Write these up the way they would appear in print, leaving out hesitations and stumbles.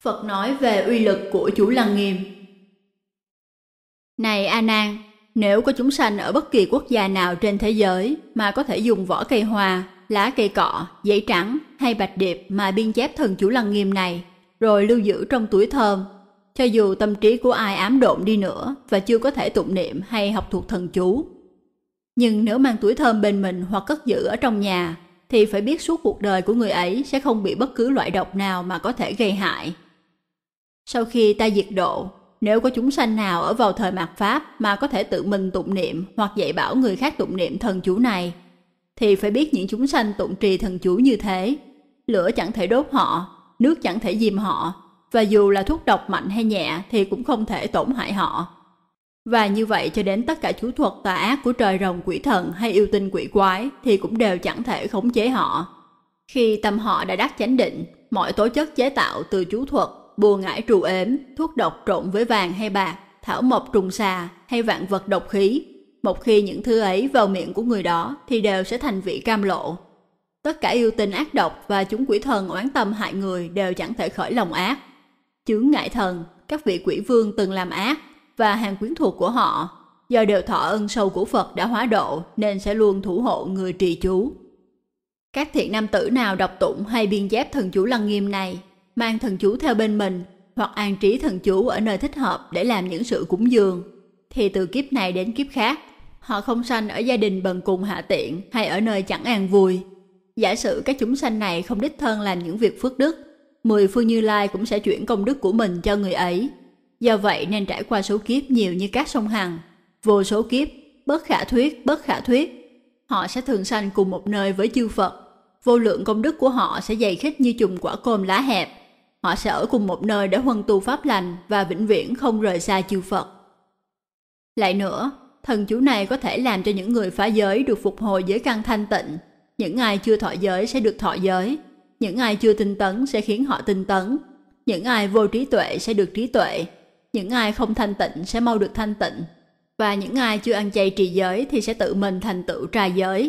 Phật nói về uy lực của Chú Lăng Nghiêm. Này A Nan, nếu có chúng sanh ở bất kỳ quốc gia nào trên thế giới mà có thể dùng vỏ cây hoa, lá cây cọ, giấy trắng hay bạch điệp mà biên chép thần chú Lăng Nghiêm này, rồi lưu giữ trong túi thơm, cho dù tâm trí của ai ám độn đi nữa và chưa có thể tụng niệm hay học thuộc thần chú, nhưng nếu mang túi thơm bên mình hoặc cất giữ ở trong nhà, thì phải biết suốt cuộc đời của người ấy sẽ không bị bất cứ loại độc nào mà có thể gây hại. Sau khi ta diệt độ, nếu có chúng sanh nào ở vào thời mạt Pháp mà có thể tự mình tụng niệm hoặc dạy bảo người khác tụng niệm thần chú này, thì phải biết những chúng sanh tụng trì thần chú như thế, lửa chẳng thể đốt họ, nước chẳng thể diêm họ, và dù là thuốc độc mạnh hay nhẹ thì cũng không thể tổn hại họ. Và như vậy cho đến tất cả chú thuật tà ác của trời rồng quỷ thần hay yêu tinh quỷ quái thì cũng đều chẳng thể khống chế họ. Khi tâm họ đã đắc chánh định, mọi tố chất chế tạo từ chú thuật, bùa ngải trù ếm, thuốc độc trộn với vàng hay bạc, thảo mộc trùng xà hay vạn vật độc khí, một khi những thứ ấy vào miệng của người đó thì đều sẽ thành vị cam lộ. Tất cả yêu tinh ác độc và chúng quỷ thần oán tâm hại người đều chẳng thể khởi lòng ác. Chướng ngại thần, các vị quỷ vương từng làm ác và hàng quyến thuộc của họ, do đều thọ ân sâu của Phật đã hóa độ nên sẽ luôn thủ hộ người trì chú. Các thiện nam tử nào đọc tụng hay biên chép thần chú Lăng Nghiêm này, mang thần chú theo bên mình hoặc an trí thần chú ở nơi thích hợp để làm những sự cúng dường, thì từ kiếp này đến kiếp khác, họ không sanh ở gia đình bần cùng hạ tiện hay ở nơi chẳng an vui. Giả sử các chúng sanh này không đích thân làm những việc phước đức, 10 phương Như Lai cũng sẽ chuyển công đức của mình cho người ấy. Do vậy nên trải qua số kiếp nhiều như các sông Hằng, vô số kiếp, bất khả thuyết. Họ sẽ thường sanh cùng một nơi với chư Phật. Vô lượng công đức của họ sẽ dày khích như chùm quả côm lá hẹp. Họ sẽ ở cùng một nơi để huân tu pháp lành và vĩnh viễn không rời xa chư Phật. Lại nữa, thần chú này có thể làm cho những người phá giới được phục hồi giới căn thanh tịnh. Những ai chưa thọ giới sẽ được thọ giới. Những ai chưa tinh tấn sẽ khiến họ tinh tấn. Những ai vô trí tuệ sẽ được trí tuệ. Những ai không thanh tịnh sẽ mau được thanh tịnh. Và những ai chưa ăn chay trì giới thì sẽ tự mình thành tựu trai giới.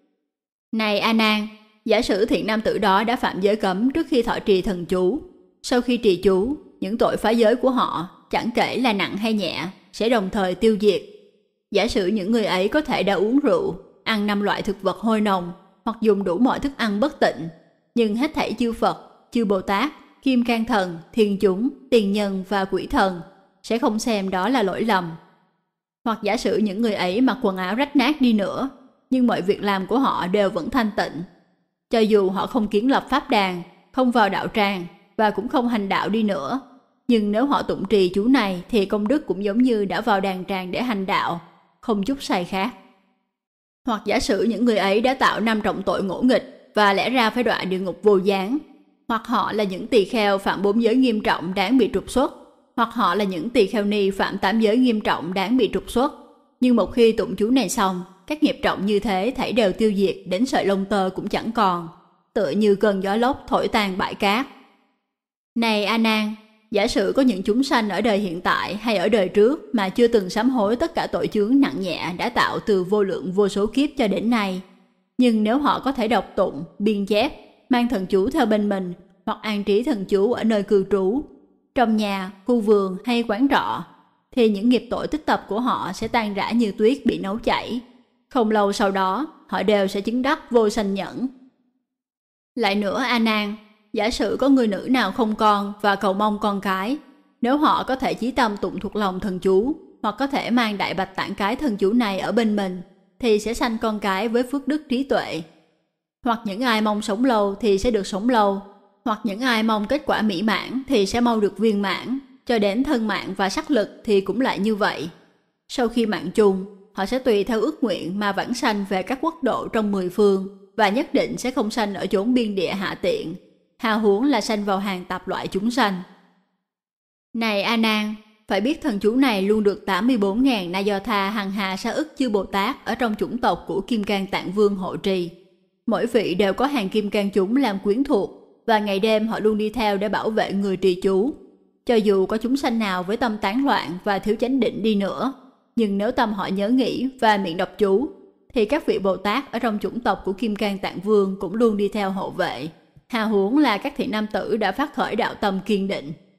Này A Nan, giả sử thiện nam tử đó đã phạm giới cấm trước khi thọ trì thần chú. Sau khi trì chú, những tội phá giới của họ, chẳng kể là nặng hay nhẹ, sẽ đồng thời tiêu diệt. Giả sử những người ấy có thể đã uống rượu, ăn 5 loại thực vật hôi nồng, hoặc dùng đủ mọi thức ăn bất tịnh, nhưng hết thảy chư Phật, chư Bồ Tát, Kim Cang Thần, Thiên Chúng, Tiền Nhân và Quỷ Thần sẽ không xem đó là lỗi lầm. Hoặc giả sử những người ấy mặc quần áo rách nát đi nữa, nhưng mọi việc làm của họ đều vẫn thanh tịnh. Cho dù họ không kiến lập pháp đàn, không vào đạo tràng và cũng không hành đạo đi nữa, nhưng nếu họ tụng trì chú này thì công đức cũng giống như đã vào đàn tràng để hành đạo, không chút sai khác. Hoặc giả sử những người ấy đã tạo 5 trọng tội ngỗ nghịch và lẽ ra phải đọa địa ngục vô gián. Hoặc họ là những tỳ kheo phạm 4 giới nghiêm trọng đáng bị trục xuất. Hoặc họ là những tỳ kheo ni phạm 8 giới nghiêm trọng đáng bị trục xuất. Nhưng một khi tụng chú này xong, các nghiệp trọng như thế thảy đều tiêu diệt, đến sợi lông tơ cũng chẳng còn, tựa như cơn gió lốc thổi tan bãi cát. Này A Nan, giả sử có những chúng sanh ở đời hiện tại hay ở đời trước mà chưa từng sám hối tất cả tội chướng nặng nhẹ đã tạo từ vô lượng vô số kiếp cho đến nay, nhưng nếu họ có thể đọc tụng, biên chép, mang thần chú theo bên mình hoặc an trí thần chú ở nơi cư trú, trong nhà, khu vườn hay quán trọ, thì những nghiệp tội tích tập của họ sẽ tan rã như tuyết bị nấu chảy. Không lâu sau đó, họ đều sẽ chứng đắc vô sanh nhẫn. Lại nữa A Nan, giả sử có người nữ nào không con và cầu mong con cái, nếu họ có thể chí tâm tụng thuộc lòng thần chú, hoặc có thể mang đại bạch tạng cái thần chú này ở bên mình, thì sẽ sanh con cái với phước đức trí tuệ. Hoặc những ai mong sống lâu thì sẽ được sống lâu, hoặc những ai mong kết quả mỹ mãn thì sẽ mau được viên mãn, cho đến thân mạng và sắc lực thì cũng lại như vậy. Sau khi mạng chung, họ sẽ tùy theo ước nguyện mà vãng sanh về các quốc độ trong 10 phương, và nhất định sẽ không sanh ở chốn biên địa hạ tiện, hào huống là sanh vào hàng tạp loại chúng sanh. Này A Nan, phải biết thần chú này luôn được 84.000 Na Do Tha hằng hà sa ức chư Bồ Tát ở trong chủng tộc của Kim Cang Tạng Vương hộ trì. Mỗi vị đều có hàng kim cang chúng làm quyến thuộc, và ngày đêm họ luôn đi theo để bảo vệ người trì chú. Cho dù có chúng sanh nào với tâm tán loạn và thiếu chánh định đi nữa, nhưng nếu tâm họ nhớ nghĩ và miệng đọc chú, thì các vị Bồ Tát ở trong chủng tộc của Kim Cang Tạng Vương cũng luôn đi theo hộ vệ. Hào huống là các thiện nam tử đã phát khởi đạo tâm kiên định,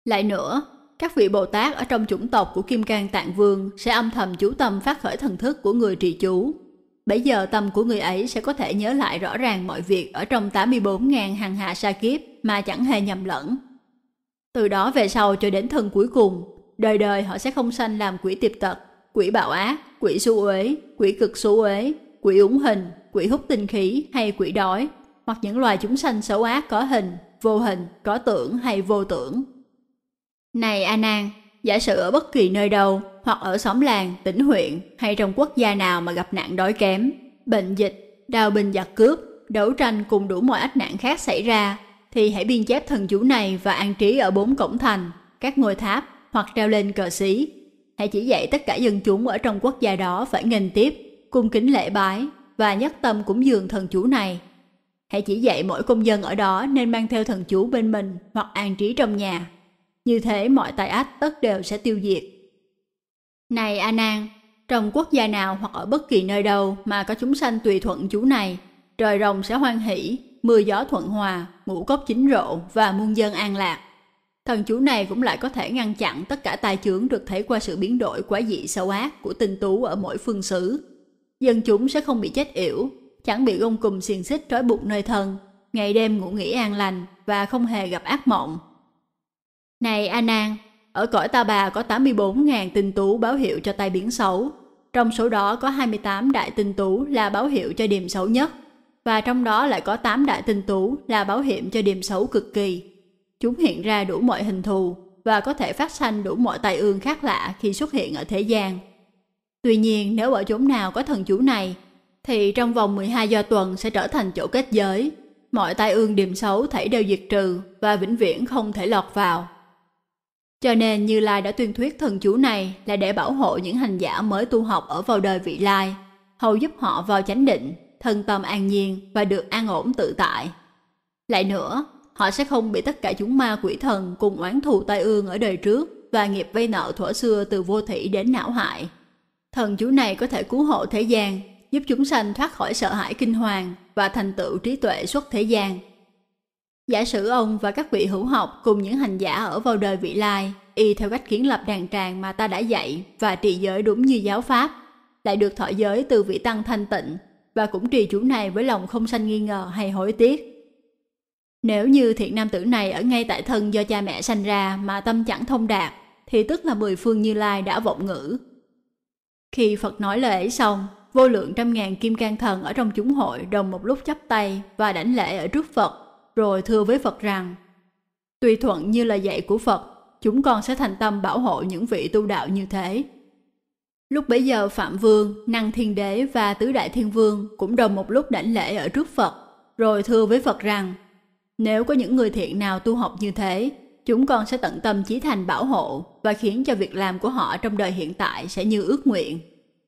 Lại nữa, các vị Bồ Tát ở trong chủng tộc của Kim Cang Tạng Vương sẽ âm thầm chú tâm phát khởi thần thức của người trì chú. Bấy giờ tâm của người ấy sẽ có thể nhớ lại rõ ràng mọi việc ở trong 84.000 hằng hà sa kiếp mà chẳng hề nhầm lẫn. Từ đó về sau cho đến thân cuối cùng, đời đời họ sẽ không sanh làm quỷ tiệp tật, quỷ bạo ác, quỷ xu uế, quỷ cực xu uế, quỷ ủng hình, quỷ hút tinh khí hay quỷ đói, hoặc những loài chúng sanh xấu ác có hình, vô hình, có tưởng hay vô tưởng. Này A Nan, giả sử ở bất kỳ nơi đâu, hoặc ở xóm làng, tỉnh huyện hay trong quốc gia nào mà gặp nạn đói kém, bệnh dịch, đao binh giặc cướp, đấu tranh cùng đủ mọi ách nạn khác xảy ra, thì hãy biên chép thần chú này và an trí ở 4 cổng thành, các ngôi tháp hoặc treo lên cờ xí. Hãy chỉ dạy tất cả dân chúng ở trong quốc gia đó phải nghênh tiếp, cung kính lễ bái và nhất tâm cúng dường thần chú này. Hãy chỉ dạy mỗi công dân ở đó nên mang theo thần chú bên mình hoặc an trí trong nhà. Như thế mọi tai ách tất đều sẽ tiêu diệt. Này A Nan, trong quốc gia nào hoặc ở bất kỳ nơi đâu mà có chúng sanh tùy thuận chú này, trời rồng sẽ hoan hỷ, mưa gió thuận hòa, ngũ cốc chín rộ và muôn dân an lạc. Thần chú này cũng lại có thể ngăn chặn tất cả tai chướng được thấy qua sự biến đổi quá dị xấu ác của tinh tú ở mỗi phương xứ. Dân chúng sẽ không bị chết yểu, chẳng bị gông cùm xiềng xích trói buộc nơi thân, ngày đêm ngủ nghỉ an lành và không hề gặp ác mộng. Này A Nan, ở cõi Ta Bà có 84.000 tinh tú báo hiệu cho tai biến xấu. Trong số đó có 28 đại tinh tú là báo hiệu cho điềm xấu nhất, và trong đó lại có 8 đại tinh tú là báo hiệu cho điềm xấu cực kỳ. Chúng hiện ra đủ mọi hình thù và có thể phát sanh đủ mọi tai ương khác lạ khi xuất hiện ở thế gian. Tuy nhiên, nếu ở chốn nào có thần chú này, thì trong vòng 12 do tuần sẽ trở thành chỗ kết giới. Mọi tai ương điềm xấu thảy đều diệt trừ và vĩnh viễn không thể lọt vào. Cho nên Như Lai đã tuyên thuyết thần chú này là để bảo hộ những hành giả mới tu học ở vào đời vị lai, hầu giúp họ vào chánh định, thân tâm an nhiên và được an ổn tự tại. Lại nữa, họ sẽ không bị tất cả chúng ma quỷ thần cùng oán thù tai ương ở đời trước và nghiệp vay nợ thuở xưa từ vô thỉ đến não hại. Thần chú này có thể cứu hộ thế gian, giúp chúng sanh thoát khỏi sợ hãi kinh hoàng và thành tựu trí tuệ xuất thế gian. Giả sử ông và các vị hữu học cùng những hành giả ở vào đời vị lai, y theo cách kiến lập đàn tràng mà ta đã dạy và trì giới đúng như giáo pháp, lại được thọ giới từ vị tăng thanh tịnh và cũng trì chú này với lòng không sanh nghi ngờ hay hối tiếc. Nếu như thiện nam tử này ở ngay tại thân do cha mẹ sanh ra mà tâm chẳng thông đạt, thì tức là 10 phương Như Lai đã vọng ngữ. Khi Phật nói lời ấy xong, vô lượng trăm ngàn kim cang thần ở trong chúng hội đồng một lúc chắp tay và đảnh lễ ở trước Phật, rồi thưa với Phật rằng: Tùy thuận như lời dạy của Phật, chúng con sẽ thành tâm bảo hộ những vị tu đạo như thế. Lúc bấy giờ Phạm Vương, Năng Thiên Đế và Tứ Đại Thiên Vương cũng đồng một lúc đảnh lễ ở trước Phật, rồi thưa với Phật rằng: Nếu có những người thiện nào tu học như thế, chúng con sẽ tận tâm chí thành bảo hộ và khiến cho việc làm của họ trong đời hiện tại sẽ như ước nguyện.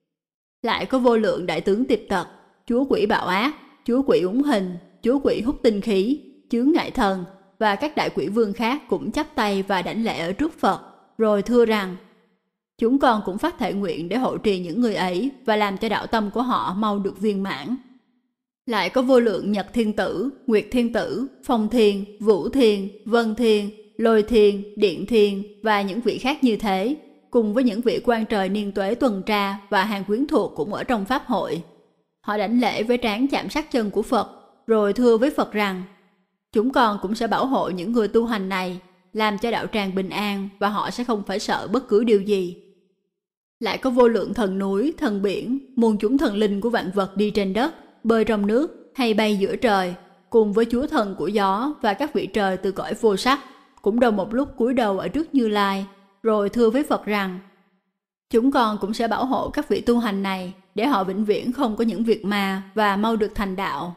Lại có vô lượng đại tướng tiệp tật, chúa quỷ bạo ác, chúa quỷ ủng hình, chúa quỷ hút tinh khí, chướng ngại thần và các đại quỷ vương khác cũng chắp tay và đảnh lễ ở trước Phật, rồi thưa rằng: Chúng con cũng phát thệ nguyện để hộ trì những người ấy và làm cho đạo tâm của họ mau được viên mãn. Lại có vô lượng Nhật Thiên Tử, Nguyệt Thiên Tử, Phong Thiên, Vũ Thiên, Vân Thiên, Lôi Thiên, Điện Thiên và những vị khác như thế, cùng với những vị quan trời niên tuế tuần tra và hàng quyến thuộc cũng ở trong pháp hội. Họ đảnh lễ với trán chạm sát chân của Phật, rồi thưa với Phật rằng: Chúng con cũng sẽ bảo hộ những người tu hành này, làm cho đạo tràng bình an và họ sẽ không phải sợ bất cứ điều gì. Lại có vô lượng thần núi, thần biển, muôn chúng thần linh của vạn vật đi trên đất, bơi trong nước hay bay giữa trời, cùng với chúa thần của gió và các vị trời từ cõi vô sắc, cũng đồng một lúc cúi đầu ở trước Như Lai, rồi thưa với Phật rằng: Chúng con cũng sẽ bảo hộ các vị tu hành này, để họ vĩnh viễn không có những việc ma và mau được thành đạo.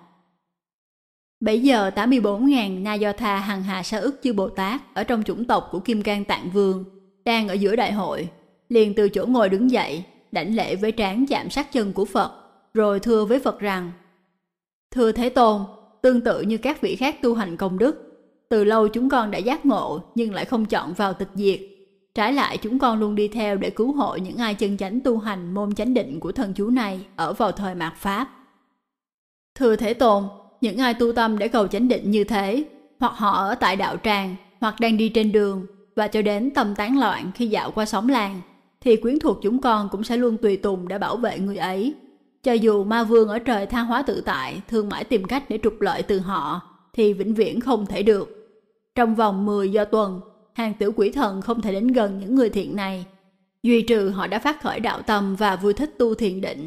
Bấy giờ 84.000 Na Do Tha hằng hà sa ức chư Bồ Tát ở trong chủng tộc của Kim Cang Tạng Vương đang ở giữa đại hội, liền từ chỗ ngồi đứng dậy, đảnh lễ với trán chạm sát chân của Phật, rồi thưa với Phật rằng: Thưa Thế Tôn, tương tự như các vị khác tu hành công đức, từ lâu chúng con đã giác ngộ nhưng lại không chọn vào tịch diệt. Trái lại chúng con luôn đi theo để cứu hộ những ai chân chánh tu hành môn chánh định của thần chú này ở vào thời mạt Pháp. Thưa Thế Tôn, những ai tu tâm để cầu chánh định như thế, hoặc họ ở tại đạo tràng, hoặc đang đi trên đường, và cho đến tâm tán loạn khi dạo qua xóm làng, thì quyến thuộc chúng con cũng sẽ luôn tùy tùng để bảo vệ người ấy. Cho dù ma vương ở trời tha hóa tự tại thường mãi tìm cách để trục lợi từ họ, thì vĩnh viễn không thể được. Trong vòng 10 do tuần, hàng tiểu quỷ thần không thể đến gần những người thiện này, duy trừ họ đã phát khởi đạo tâm và vui thích tu thiền định.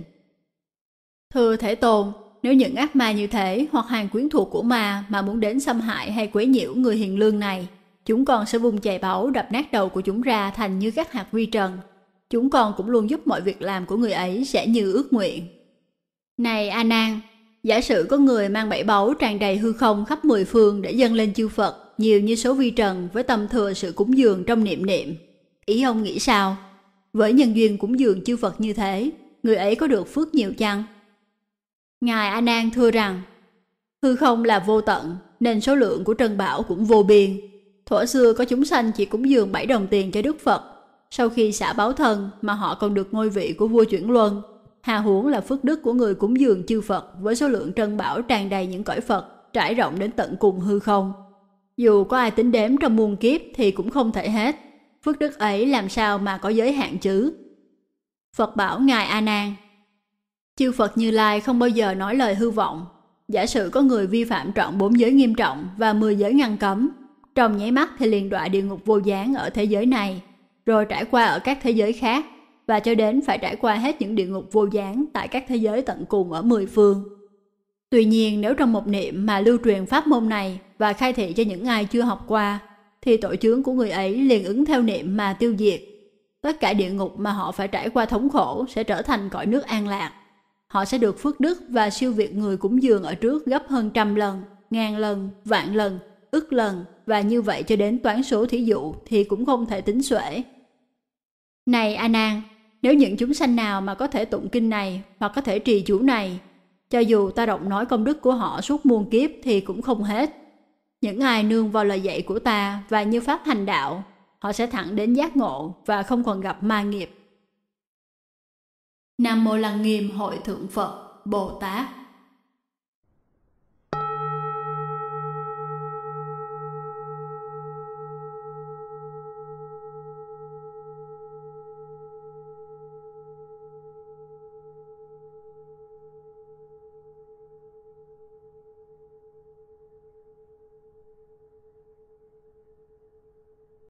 Thưa Thế Tôn, nếu những ác ma như thế hoặc hàng quyến thuộc của ma mà muốn đến xâm hại hay quấy nhiễu người hiền lương này, chúng con sẽ vung chày báu đập nát đầu của chúng ra thành như các hạt vi trần. Chúng con cũng luôn giúp mọi việc làm của người ấy sẽ như ước nguyện. Này A Nan, giả sử có người mang bảy báu tràn đầy hư không khắp 10 phương để dâng lên chư Phật, nhiều như số vi trần với tâm thừa sự cúng dường trong niệm niệm. Ý ông nghĩ sao? Với nhân duyên cúng dường chư Phật như thế, người ấy có được phước nhiều chăng? Ngài A Nan thưa rằng, hư không là vô tận, nên số lượng của trân bảo cũng vô biên. Thuở xưa có chúng sanh chỉ cúng dường 7 đồng tiền cho Đức Phật, sau khi xả báo thân mà họ còn được ngôi vị của vua chuyển luân. Hà huống là phước đức của người cúng dường chư Phật với số lượng trân bảo tràn đầy những cõi Phật, trải rộng đến tận cùng hư không. Dù có ai tính đếm trong muôn kiếp thì cũng không thể hết. Phước đức ấy làm sao mà có giới hạn chứ? Phật bảo Ngài A Nan, chư Phật Như Lai không bao giờ nói lời hư vọng. Giả sử có người vi phạm trọn 4 giới nghiêm trọng và 10 giới ngăn cấm, trong nháy mắt thì liền đọa địa ngục vô gián ở thế giới này, rồi trải qua ở các thế giới khác, và cho đến phải trải qua hết những địa ngục vô gián tại các thế giới tận cùng ở 10 phương. Tuy nhiên, nếu trong một niệm mà lưu truyền pháp môn này và khai thị cho những ai chưa học qua, thì tội chướng của người ấy liền ứng theo niệm mà tiêu diệt. Tất cả địa ngục mà họ phải trải qua thống khổ sẽ trở thành cõi nước an lạc. Họ sẽ được phước đức và siêu việt người cúng dường ở trước gấp hơn 100 lần, 1000 lần, vạn lần, ức lần, và như vậy cho đến toán số thí dụ thì cũng không thể tính xuể. Này A Nan, nếu những chúng sanh nào mà có thể tụng kinh này hoặc có thể trì chú này, cho dù ta đọc nói công đức của họ suốt muôn kiếp thì cũng không hết. Những ai nương vào lời dạy của ta và như pháp hành đạo, họ sẽ thẳng đến giác ngộ và không còn gặp ma nghiệp. Nam Mô Lăng Nghiêm Hội Thượng Phật Bồ Tát.